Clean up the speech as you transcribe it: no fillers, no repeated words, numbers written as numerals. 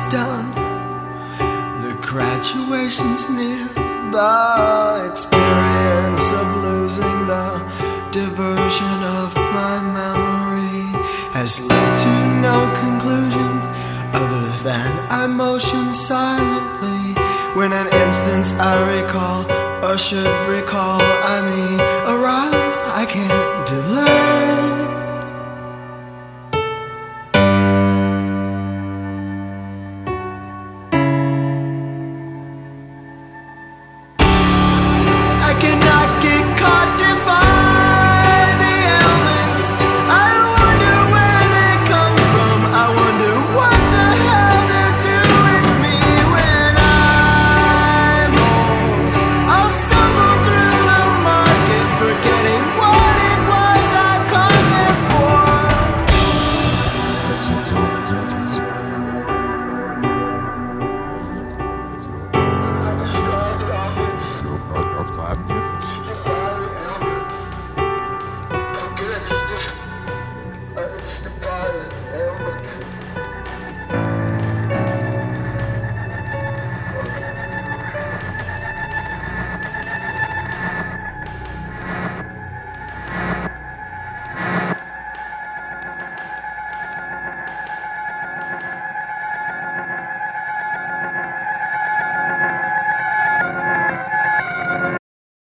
done. The graduation's near. The experience of losing the diversion of my memory has led to no conclusion other than I motion silently when an instance I recall, or should recall, I mean, arise, I can't delay.